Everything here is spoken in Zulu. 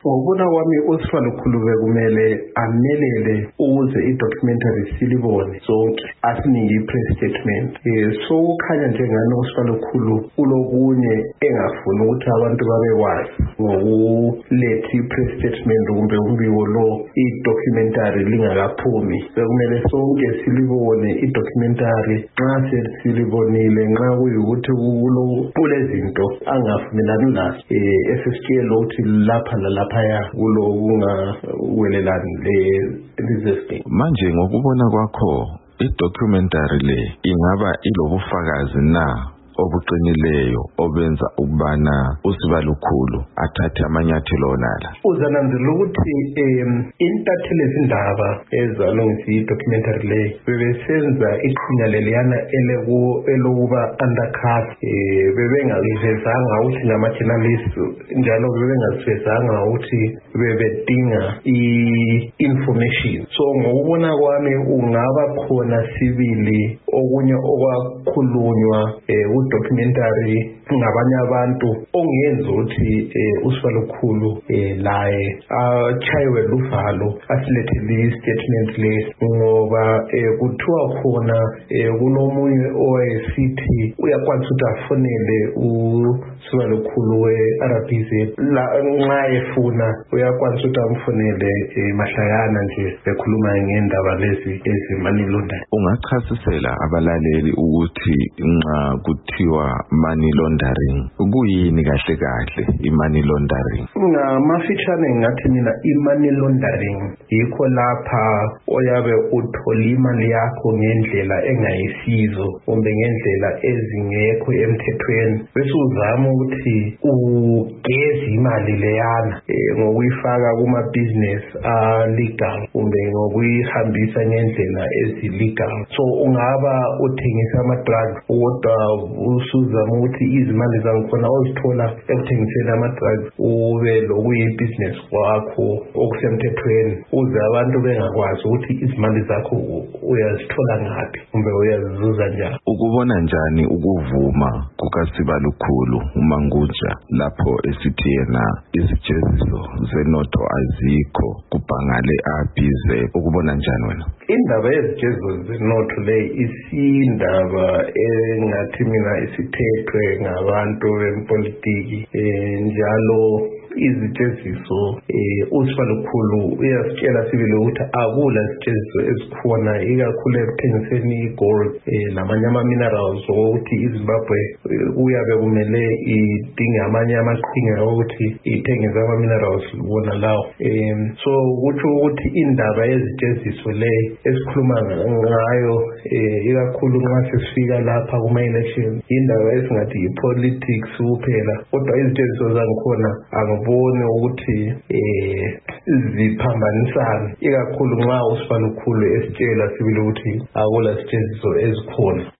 Ngokubona kwami uSifalo Khulube kumele amelele ukuze i-documentary silibone sonke asinike i-press statement. So kukhanya njengani uSifalo Khulu ulokunye engafuni ukuthi abantu babekwazi ngokuletha i-press statement kumbe umbiko lo i-documentary lingakaphumi. Sekumele sonke silibone i-documentary nxa sesilibonile nxa kuyukuthi kulezinto angavumelani lazo esesitshela ukuthi lapha nalaphaya kulokungawelelani lezesting. Manje ngokubona kwakho i-documentary le ingaba ilobufakazi na obuqinileyo obenza ukubana uSibalo Khulu athathe amanyathelo onala? Uzananzela ukuthi intatheli ezindaba ezalungisa i-documentary le bebesenza iqhinya leliyana elokuba undercover, bebengayivezanga ukuthi ngama-journalist njalo bebengazivezanga ukuthi bebedinga i-information. So ngokubona kwami ungaba khona sibili okunye okwakhulunywa documentary ngabanye abantu ongenza ukuthi uSifalo Khulu laye achaywe luvalo asilethele statement le ngoba kuthiwa khona kunomunye owayesithi uyakwazi ukuthi afonele uSifalo Khulu we-RBZ nxa efuna uyakwazi ukuthi amfonele mahlakana nje bekhuluma ngendaba lezi ezi-money laundering. Ungachasisela abalaleli ukuthi nxa kuthiwa money laundering kuyini kahle kahle i-money laundering? Ngamafitshane ngathi mina i-money laundering yikho lapha oyabe uthola imali yakho ngendlela engayisizo kumbe ngendlela ezingekho emthethweni bese uzama ukuthi ugeze imali leyana ngokuyifaka kuma-business legal kumbe ngokuyihambisa ngendlela ezi-legal. So ungaba uthengisa ama-drugs kodwa usuzama ukuthi izimali zangikhona ozithola ekuthengiseni ama-drugs ube lokuyi-business kwakho okusemthethweni uze abantu bengakwazi ukuthi izimali zakho uyazithola ngaphi kumbe uyazizuza njani. Ukubona njani ukuvuma kukaSibalo Khulu uManguja lapho esithi yena izijeziso zenotho azikho kubhangale RBZ? Ukubona njani wena? Indaba yezijeziso zenotho le isindaba engathi mina isithethwe ngabantu bempolitiki njalo izijeziso uSifalo Khulu uyasitshela sibili ukuthi akula zijeziso ezikhona ikakhulu ekuthengiseni i-gold namanye ama-minerals ukuthi iZimbabwe uyabe kumele idinge amanye amaqhinga ukuthi ithengise ama-minerals wona lawo. So kutsho ukuthi indaba yezijeziso le esikhuluma ngayo ikakhulu nxa sesifika lapha kuma-election indaba esingathi yi-politics kuphela kodwa izijeziso zangikhona angiboni ukuthi ziphambanisana ikakhulu nxa uSifalo Khulu esitshela sibili ukuthi akula zijeziso ezikhona.